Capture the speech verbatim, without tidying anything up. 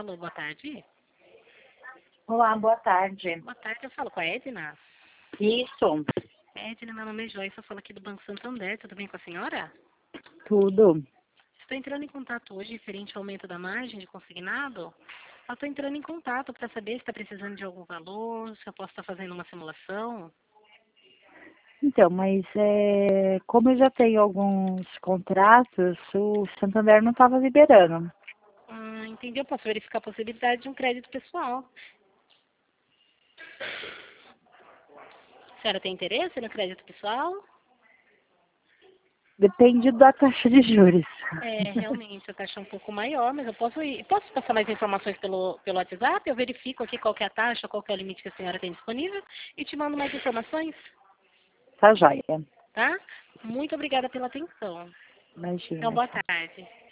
Alô, boa tarde. Olá, boa tarde. Boa tarde, eu falo com a Edna. Isso, Edna, meu nome é Joyce, eu falo aqui do Banco Santander, tudo bem com a senhora? tudo. Estou entrando em contato hoje referente ao aumento da margem de consignado. Eu estou entrando em contato para saber se está precisando de algum valor, se eu posso estar fazendo uma simulação. Então, mas é, como eu já tenho alguns contratos, o Santander não estava liberando. Ah, entendi, eu posso verificar a possibilidade de um crédito pessoal. A senhora tem interesse no crédito pessoal? Depende da taxa de juros. É, realmente, a taxa é um pouco maior, mas eu posso ir. Posso passar mais informações pelo, pelo WhatsApp? Eu verifico aqui qual que é a taxa, qual que é o limite que a senhora tem disponível e te mando mais informações, Tá joia. tá? Muito obrigada pela atenção. Então, Imagina. boa tarde.